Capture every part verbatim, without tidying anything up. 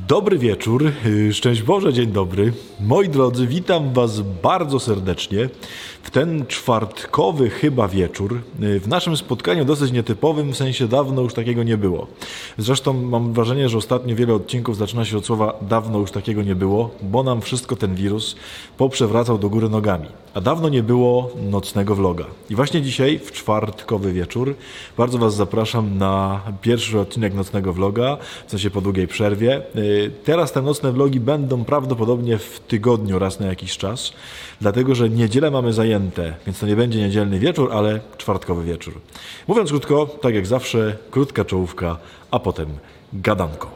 Dobry wieczór, szczęść Boże, dzień dobry. Moi drodzy, witam Was bardzo serdecznie w ten czwartkowy chyba wieczór. W naszym spotkaniu dosyć nietypowym, w sensie dawno już takiego nie było. Zresztą mam wrażenie, że ostatnio wiele odcinków zaczyna się od słowa dawno już takiego nie było, bo nam wszystko ten wirus poprzewracał do góry nogami. A dawno nie było nocnego vloga. I właśnie dzisiaj, w czwartkowy wieczór, bardzo Was zapraszam na pierwszy odcinek nocnego vloga, w sensie po długiej przerwie. Teraz te nocne vlogi będą prawdopodobnie w tygodniu raz na jakiś czas, dlatego że niedzielę mamy zajęte, więc to nie będzie niedzielny wieczór, ale czwartkowy wieczór. Mówiąc krótko, tak jak zawsze, krótka czołówka, a potem gadanko.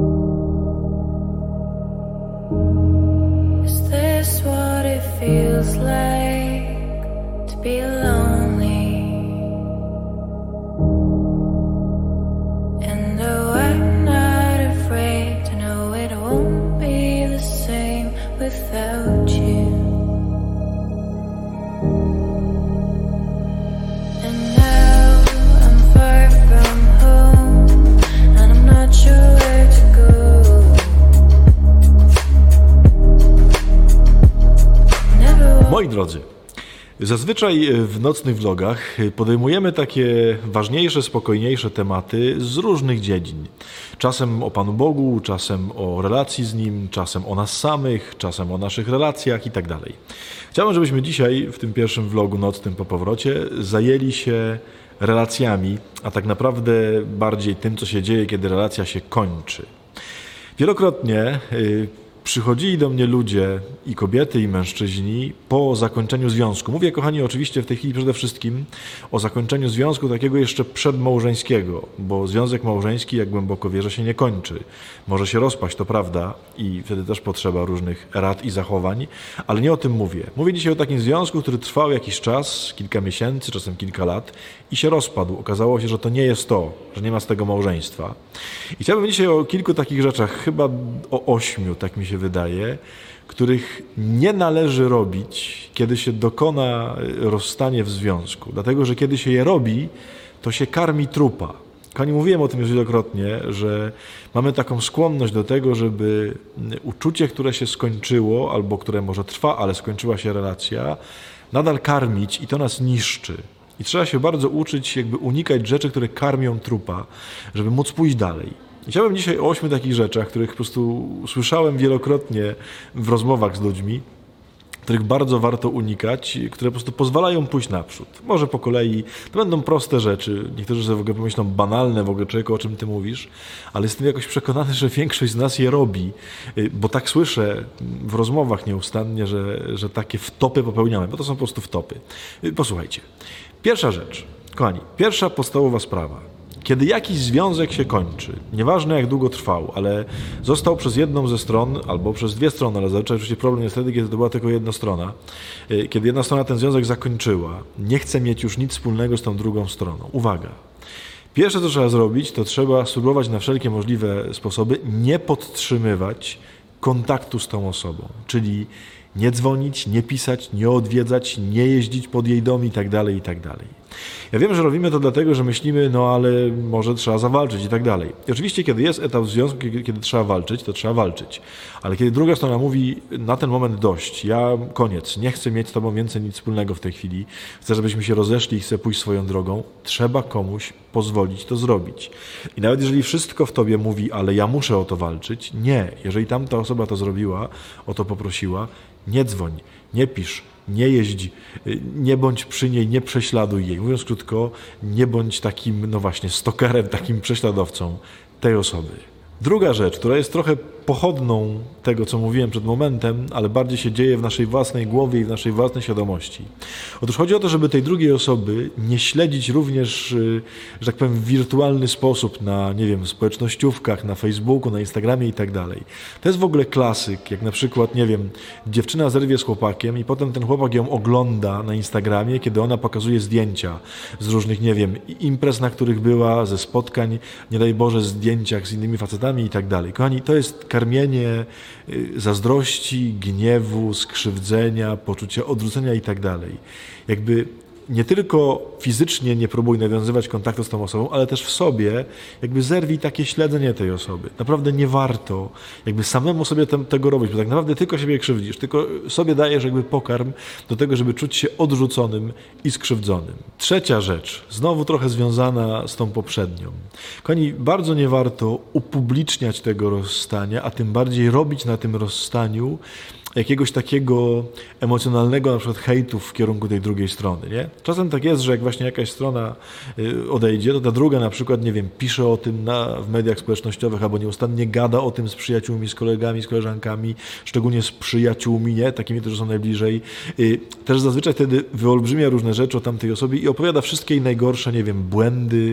Is this what it feels like to be lonely? And though I'm not afraid to know it won't be the same without you. And now I'm far from home and I'm not sure where to go. Moi drodzy, zazwyczaj w nocnych vlogach podejmujemy takie ważniejsze, spokojniejsze tematy z różnych dziedzin. Czasem o Panu Bogu, czasem o relacji z Nim, czasem o nas samych, czasem o naszych relacjach i tak dalej. Chciałbym, żebyśmy dzisiaj w tym pierwszym vlogu nocnym po powrocie zajęli się relacjami, a tak naprawdę bardziej tym, co się dzieje, kiedy relacja się kończy. Wielokrotnie yy, przychodzili do mnie ludzie, i kobiety, i mężczyźni, po zakończeniu związku. Mówię, kochani, oczywiście w tej chwili przede wszystkim o zakończeniu związku takiego jeszcze przedmałżeńskiego, bo związek małżeński, jak głęboko wierzę, się nie kończy. Może się rozpaść, to prawda, i wtedy też potrzeba różnych rad i zachowań, ale nie o tym mówię. Mówię dzisiaj o takim związku, który trwał jakiś czas, kilka miesięcy, czasem kilka lat i się rozpadł. Okazało się, że to nie jest to, że nie ma z tego małżeństwa. I chciałbym dzisiaj o kilku takich rzeczach, chyba o ośmiu, tak mi się wydaje, których nie należy robić, kiedy się dokona rozstanie w związku. Dlatego, że kiedy się je robi, to się karmi trupa. Kochani, mówiłem o tym już wielokrotnie, że mamy taką skłonność do tego, żeby uczucie, które się skończyło, albo które może trwa, ale skończyła się relacja, nadal karmić i to nas niszczy. I trzeba się bardzo uczyć, jakby unikać rzeczy, które karmią trupa, żeby móc pójść dalej. I chciałbym dzisiaj o ośmiu takich rzeczach, których po prostu słyszałem wielokrotnie w rozmowach z ludźmi, których bardzo warto unikać, które po prostu pozwalają pójść naprzód. Może po kolei, to będą proste rzeczy, niektórzy sobie w ogóle pomyślą banalne w ogóle, człowieku, o czym ty mówisz, ale jestem jakoś przekonany, że większość z nas je robi, bo tak słyszę w rozmowach nieustannie, że, że takie wtopy popełniamy, bo to są po prostu wtopy. Posłuchajcie. Pierwsza rzecz, kochani, pierwsza podstawowa sprawa. Kiedy jakiś związek się kończy, nieważne jak długo trwał, ale został przez jedną ze stron, albo przez dwie strony, ale zazwyczaj oczywiście problem jest wtedy, kiedy to była tylko jedna strona, kiedy jedna strona ten związek zakończyła, nie chce mieć już nic wspólnego z tą drugą stroną. Uwaga! Pierwsze, co trzeba zrobić, to trzeba spróbować na wszelkie możliwe sposoby nie podtrzymywać kontaktu z tą osobą, czyli nie dzwonić, nie pisać, nie odwiedzać, nie jeździć pod jej dom i tak dalej, i tak dalej. Ja wiem, że robimy to dlatego, że myślimy, no ale może trzeba zawalczyć i tak dalej. I oczywiście, kiedy jest etap w związku, kiedy, kiedy trzeba walczyć, to trzeba walczyć. Ale kiedy druga strona mówi, na ten moment dość, ja koniec, nie chcę mieć z tobą więcej nic wspólnego w tej chwili, chcę, żebyśmy się rozeszli i chcę pójść swoją drogą, trzeba komuś pozwolić to zrobić. I nawet jeżeli wszystko w tobie mówi, ale ja muszę o to walczyć, nie. Jeżeli tamta osoba to zrobiła, o to poprosiła, nie dzwoń, nie pisz, nie jeźdź, nie bądź przy niej, nie prześladuj jej. Mówiąc krótko, nie bądź takim, no właśnie, stalkerem, takim prześladowcą tej osoby. Druga rzecz, która jest trochę pochodną tego, co mówiłem przed momentem, ale bardziej się dzieje w naszej własnej głowie i w naszej własnej świadomości. Otóż chodzi o to, żeby tej drugiej osoby nie śledzić również, że tak powiem, w wirtualny sposób na, nie wiem, społecznościówkach, na Facebooku, na Instagramie i tak dalej. To jest w ogóle klasyk, jak na przykład, nie wiem, dziewczyna zerwie z chłopakiem i potem ten chłopak ją ogląda na Instagramie, kiedy ona pokazuje zdjęcia z różnych, nie wiem, imprez, na których była, ze spotkań, nie daj Boże, zdjęciach z innymi facetami i tak dalej. Kochani, to jest karmienie zazdrości, gniewu, skrzywdzenia, poczucia odrzucenia i tak dalej. Jakby nie tylko fizycznie nie próbuj nawiązywać kontaktu z tą osobą, ale też w sobie jakby zerwij takie śledzenie tej osoby. Naprawdę nie warto jakby samemu sobie tem, tego robić, bo tak naprawdę tylko siebie krzywdzisz, tylko sobie dajesz jakby pokarm do tego, żeby czuć się odrzuconym i skrzywdzonym. Trzecia rzecz, znowu trochę związana z tą poprzednią. Kochani, bardzo nie warto upubliczniać tego rozstania, a tym bardziej robić na tym rozstaniu jakiegoś takiego emocjonalnego na przykład hejtu w kierunku tej drugiej strony, nie? Czasem tak jest, że jak właśnie jakaś strona odejdzie, to ta druga na przykład, nie wiem, pisze o tym na, w mediach społecznościowych albo nieustannie gada o tym z przyjaciółmi, z kolegami, z koleżankami, szczególnie z przyjaciółmi, nie? Takimi, którzy są najbliżej. Też zazwyczaj wtedy wyolbrzymia różne rzeczy o tamtej osobie i opowiada wszystkie jej najgorsze, nie wiem, błędy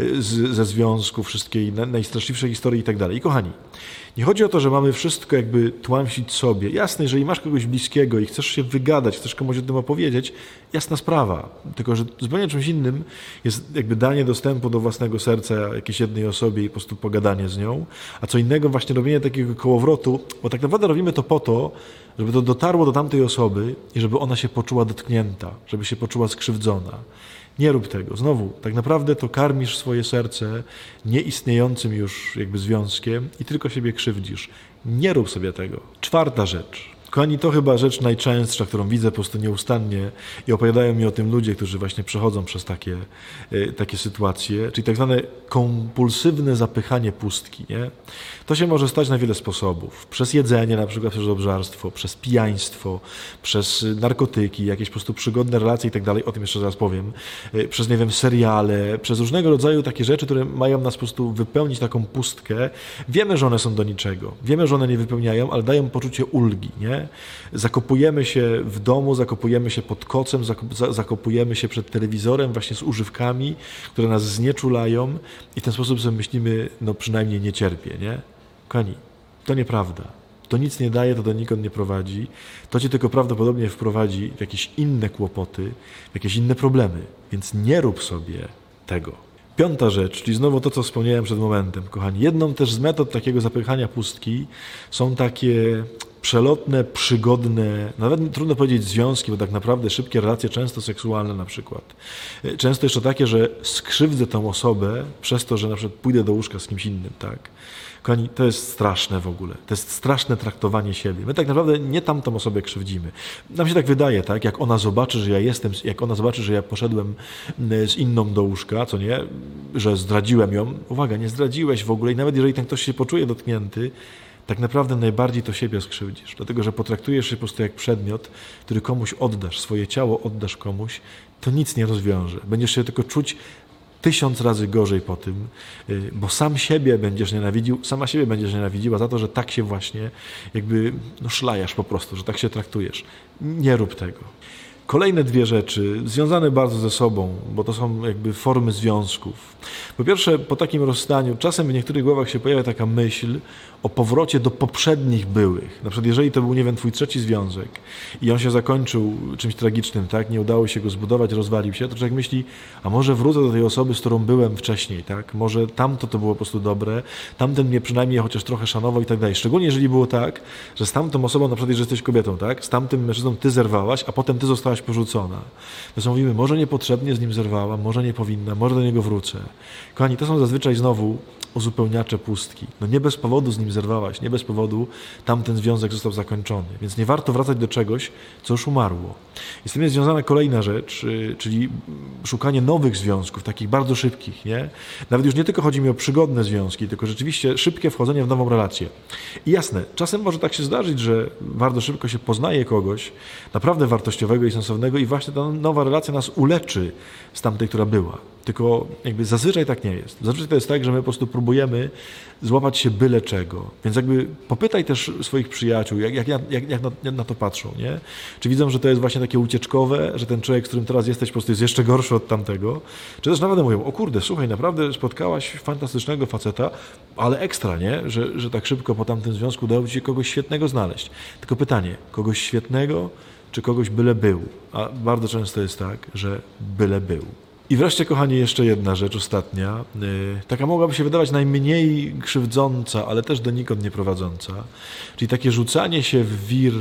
z, ze związku, wszystkie jej najstraszliwsze historie i tak dalej. I kochani, nie chodzi o to, że mamy wszystko jakby tłamsić sobie. Jasne, jeżeli masz kogoś bliskiego i chcesz się wygadać, chcesz komuś o tym opowiedzieć, jasna sprawa. Tylko że zupełnie czymś innym jest jakby danie dostępu do własnego serca jakiejś jednej osobie i po prostu pogadanie z nią, a co innego właśnie robienie takiego kołowrotu, bo tak naprawdę robimy to po to, żeby to dotarło do tamtej osoby i żeby ona się poczuła dotknięta, żeby się poczuła skrzywdzona. Nie rób tego. Znowu, tak naprawdę to karmisz swoje serce nieistniejącym już jakby związkiem i tylko siebie krzywdzisz. Nie rób sobie tego. Czwarta rzecz. Kochani, to chyba rzecz najczęstsza, którą widzę po prostu nieustannie i opowiadają mi o tym ludzie, którzy właśnie przechodzą przez takie, y, takie sytuacje, czyli tak zwane kompulsywne zapychanie pustki, nie? To się może stać na wiele sposobów. Przez jedzenie, na przykład przez obżarstwo, przez pijaństwo, przez narkotyki, jakieś po prostu przygodne relacje i tak dalej, o tym jeszcze zaraz powiem, y, przez, nie wiem, seriale, przez różnego rodzaju takie rzeczy, które mają nas po prostu wypełnić taką pustkę. Wiemy, że one są do niczego. Wiemy, że one nie wypełniają, ale dają poczucie ulgi, nie? Zakopujemy się w domu, zakopujemy się pod kocem, zakopujemy się przed telewizorem właśnie z używkami, które nas znieczulają i w ten sposób sobie myślimy, no przynajmniej nie cierpię, nie? Kochani, to nieprawda. To nic nie daje, to donikąd nie prowadzi. To cię tylko prawdopodobnie wprowadzi w jakieś inne kłopoty, w jakieś inne problemy. Więc nie rób sobie tego. Piąta rzecz, czyli znowu to, co wspomniałem przed momentem, kochani. Jedną też z metod takiego zapychania pustki są takie przelotne, przygodne, nawet trudno powiedzieć związki, bo tak naprawdę szybkie relacje, często seksualne na przykład. Często jeszcze takie, że skrzywdzę tą osobę przez to, że na przykład pójdę do łóżka z kimś innym, tak? Kochani, to jest straszne w ogóle. To jest straszne traktowanie siebie. My tak naprawdę nie tamtą osobę krzywdzimy. Nam się tak wydaje, tak? Jak ona zobaczy, że ja jestem, jak ona zobaczy, że ja poszedłem z inną do łóżka, co nie? Że zdradziłem ją. Uwaga, nie zdradziłeś w ogóle i nawet jeżeli ten ktoś się poczuje dotknięty, tak naprawdę najbardziej to siebie skrzywdzisz, dlatego że potraktujesz się po prostu jak przedmiot, który komuś oddasz, swoje ciało oddasz komuś, to nic nie rozwiąże. Będziesz się tylko czuć tysiąc razy gorzej po tym, bo sam siebie będziesz nienawidził, sama siebie będziesz nienawidziła za to, że tak się właśnie jakby no, szlajasz po prostu, że tak się traktujesz. Nie rób tego. Kolejne dwie rzeczy, związane bardzo ze sobą, bo to są jakby formy związków. Po pierwsze, po takim rozstaniu, czasem w niektórych głowach się pojawia taka myśl o powrocie do poprzednich byłych. Na przykład, jeżeli to był, nie wiem, twój trzeci związek i on się zakończył czymś tragicznym, tak, nie udało się go zbudować, rozwalił się, to człowiek myśli, a może wrócę do tej osoby, z którą byłem wcześniej, tak, może tamto to było po prostu dobre, tamten mnie przynajmniej chociaż trochę szanował i tak dalej. Szczególnie jeżeli było tak, że z tamtą osobą, na przykład, jeżeli jesteś kobietą, tak, z tamtym mężczyzną ty zerwałaś, a potem ty zostałaś porzucona. Więc mówimy, może niepotrzebnie z nim zerwała, może nie powinna, może do niego wrócę. Kochani, to są zazwyczaj znowu uzupełniacze pustki. No nie bez powodu z nim zerwałaś, nie bez powodu tamten związek został zakończony. Więc nie warto wracać do czegoś, co już umarło. I z tym jest związana kolejna rzecz, czyli szukanie nowych związków, takich bardzo szybkich, nie? Nawet już nie tylko chodzi mi o przygodne związki, tylko rzeczywiście szybkie wchodzenie w nową relację. I jasne, czasem może tak się zdarzyć, że bardzo szybko się poznaje kogoś naprawdę wartościowego i sensownego i właśnie ta nowa relacja nas uleczy z tamtej, która była. Tylko jakby zazwyczaj tak nie jest. Zazwyczaj to jest tak, że my po prostu próbujemy złapać się byle czego. Więc jakby popytaj też swoich przyjaciół, jak, jak, jak, jak na, na to patrzą, nie? Czy widzą, że to jest właśnie takie ucieczkowe, że ten człowiek, z którym teraz jesteś, po prostu jest jeszcze gorszy od tamtego? Czy też nawet mówią, o kurde, słuchaj, naprawdę spotkałaś fantastycznego faceta, ale ekstra, nie? Że, że tak szybko po tamtym związku udało ci się kogoś świetnego znaleźć. Tylko pytanie, kogoś świetnego, czy kogoś byle był? A bardzo często jest tak, że byle był. I wreszcie, kochani, jeszcze jedna rzecz, ostatnia. Yy, taka mogłaby się wydawać najmniej krzywdząca, ale też donikąd nie prowadząca. Czyli takie rzucanie się w wir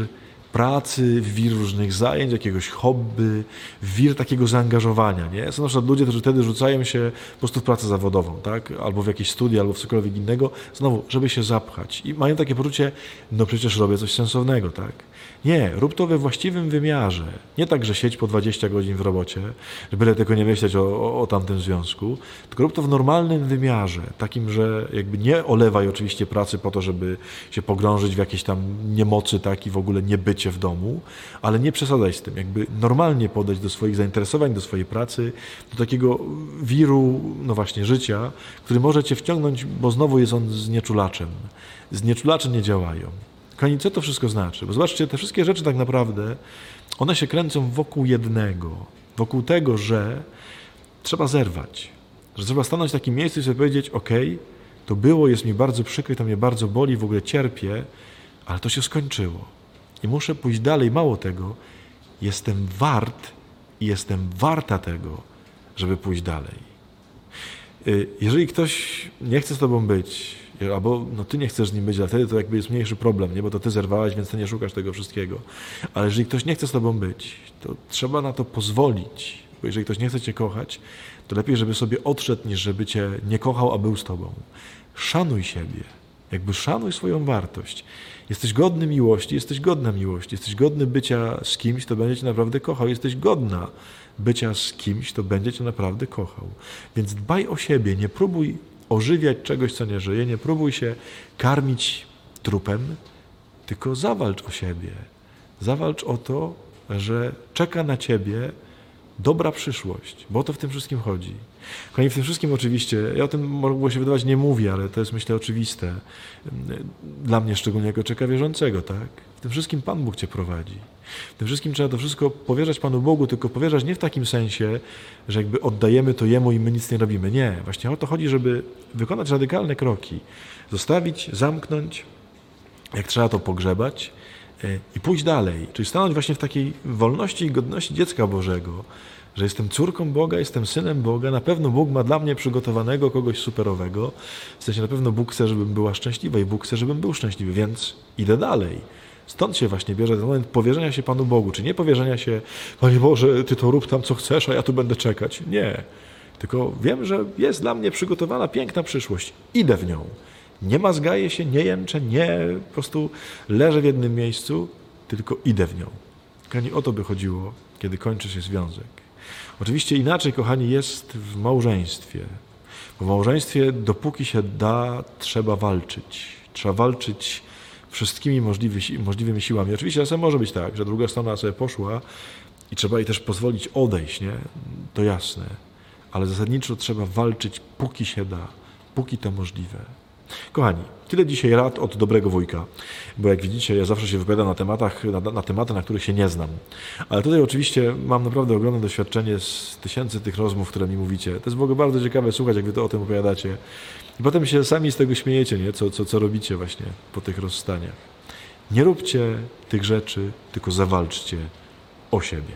pracy, w wir różnych zajęć, jakiegoś hobby, w wir takiego zaangażowania, nie? Są na przykład ludzie, którzy wtedy rzucają się po prostu w pracę zawodową, tak? Albo w jakieś studia, albo w cokolwiek innego, znowu, żeby się zapchać. I mają takie poczucie, no przecież robię coś sensownego, tak? Nie, rób to we właściwym wymiarze. Nie tak, że siedź po dwadzieścia godzin w robocie, że byle tylko nie myśleć o, o, o tamtym związku, tylko rób to w normalnym wymiarze, takim, że jakby nie olewaj oczywiście pracy po to, żeby się pogrążyć w jakiejś tam niemocy, tak, i w ogóle niebycie w domu, ale nie przesadzaj z tym, jakby normalnie podejść do swoich zainteresowań, do swojej pracy, do takiego wiru, no właśnie, życia, który może cię wciągnąć, bo znowu jest on znieczulaczem. Znieczulacze nie działają. Kochani, co to wszystko znaczy? Bo zobaczcie, te wszystkie rzeczy tak naprawdę, one się kręcą wokół jednego. Wokół tego, że trzeba zerwać. Że trzeba stanąć w takim miejscu i sobie powiedzieć, okej, to było, jest mi bardzo przykre, to mnie bardzo boli, w ogóle cierpię, ale to się skończyło. I muszę pójść dalej. Mało tego, jestem wart i jestem warta tego, żeby pójść dalej. Jeżeli ktoś nie chce z tobą być, albo no ty nie chcesz z nim być, ale wtedy to jakby jest mniejszy problem, nie? Bo to ty zerwałeś, więc ty nie szukasz tego wszystkiego. Ale jeżeli ktoś nie chce z tobą być, to trzeba na to pozwolić. Bo jeżeli ktoś nie chce cię kochać, to lepiej, żeby sobie odszedł, niż żeby cię nie kochał, a był z tobą. Szanuj siebie. Jakby szanuj swoją wartość. Jesteś godny miłości, jesteś godna miłości. Jesteś godny bycia z kimś, kto będzie cię naprawdę kochał. Jesteś godna bycia z kimś, kto będzie cię naprawdę kochał. Więc dbaj o siebie, nie próbuj ożywiać czegoś, co nie żyje, nie próbuj się karmić trupem, tylko zawalcz o siebie. Zawalcz o to, że czeka na ciebie dobra przyszłość, bo o to w tym wszystkim chodzi. Kochani, w tym wszystkim oczywiście, ja o tym mogło się wydawać, nie mówię, ale to jest, myślę, oczywiste. Dla mnie szczególnie jako człowieka wierzącego, tak? W tym wszystkim Pan Bóg cię prowadzi. W tym wszystkim trzeba to wszystko powierzać Panu Bogu, tylko powierzać nie w takim sensie, że jakby oddajemy to Jemu i my nic nie robimy. Nie, właśnie o to chodzi, żeby wykonać radykalne kroki, zostawić, zamknąć, jak trzeba to pogrzebać i pójść dalej. Czyli stanąć właśnie w takiej wolności i godności dziecka Bożego, że jestem córką Boga, jestem synem Boga, na pewno Bóg ma dla mnie przygotowanego kogoś superowego, w sensie na pewno Bóg chce, żebym była szczęśliwa i Bóg chce, żebym był szczęśliwy, więc idę dalej. Stąd się właśnie bierze ten moment powierzenia się Panu Bogu, czy nie powierzenia się, Panie Boże, Ty to rób tam co chcesz, a ja tu będę czekać. Nie, tylko wiem, że jest dla mnie przygotowana piękna przyszłość. Idę w nią. Nie mazgaję się, nie jęczę, nie po prostu leżę w jednym miejscu, tylko idę w nią. Kochani, o to by chodziło, kiedy kończy się związek. Oczywiście inaczej, kochani, jest w małżeństwie. Bo w małżeństwie, dopóki się da, trzeba walczyć. Trzeba walczyć wszystkimi możliwy, możliwymi siłami. Oczywiście czasem może być tak, że druga strona sobie poszła i trzeba jej też pozwolić odejść, nie? To jasne. Ale zasadniczo trzeba walczyć, póki się da, póki to możliwe. Kochani, tyle dzisiaj rad od dobrego wujka, bo jak widzicie, ja zawsze się wypowiadam na tematach, na, na tematy, na których się nie znam. Ale tutaj oczywiście mam naprawdę ogromne doświadczenie z tysięcy tych rozmów, które mi mówicie. To jest w ogóle bardzo ciekawe słuchać, jak wy to o tym opowiadacie. I potem się sami z tego śmiejecie, nie? Co, co, co robicie właśnie po tych rozstaniach. Nie róbcie tych rzeczy, tylko zawalczcie o siebie.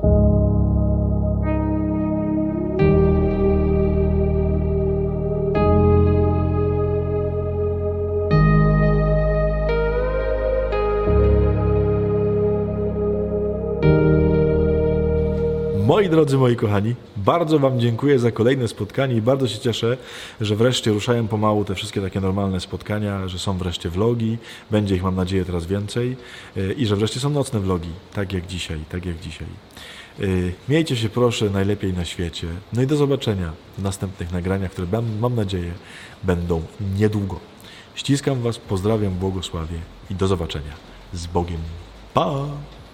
Moi drodzy, moi kochani, bardzo Wam dziękuję za kolejne spotkanie i bardzo się cieszę, że wreszcie ruszają pomału te wszystkie takie normalne spotkania, że są wreszcie vlogi, będzie ich, mam nadzieję, teraz więcej i że wreszcie są nocne vlogi, tak jak dzisiaj, tak jak dzisiaj. Miejcie się proszę najlepiej na świecie. No i do zobaczenia w następnych nagraniach, które mam nadzieję będą niedługo. Ściskam Was, pozdrawiam, błogosławię i do zobaczenia. Z Bogiem. Pa!